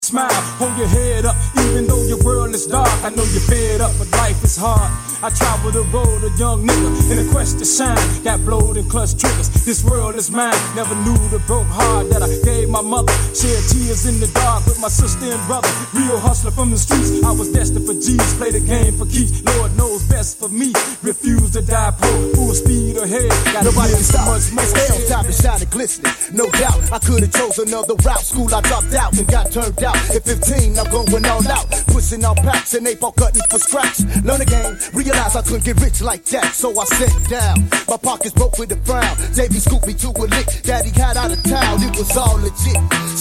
Smile, hold your head up, even though your world is dark. I know you're fed up, but life is hard. I travel the road, a young nigga, in a quest to shine. Got blowed and clutch triggers, this world is mine. Never knew the broke heart that I gave my mother. Shed tears in the dark with my sister and brother. Real hustler from the streets, I was destined for G's. Play the game for keeps, Lord knows best for me. Refuse to die poor, full speed ahead. Got nobody can stop much more. Stay on top and shine and glistening. No doubt, I could have chosen another route. School I dropped out and got turned out. At 15, I'm going all out. Pushing out packs and ape all cutting for scraps. Learn the game, realize I couldn't get rich like that. So I sat down, my pockets broke with a frown. Davey scooped me to a lick, daddy got out of town. It was all legit.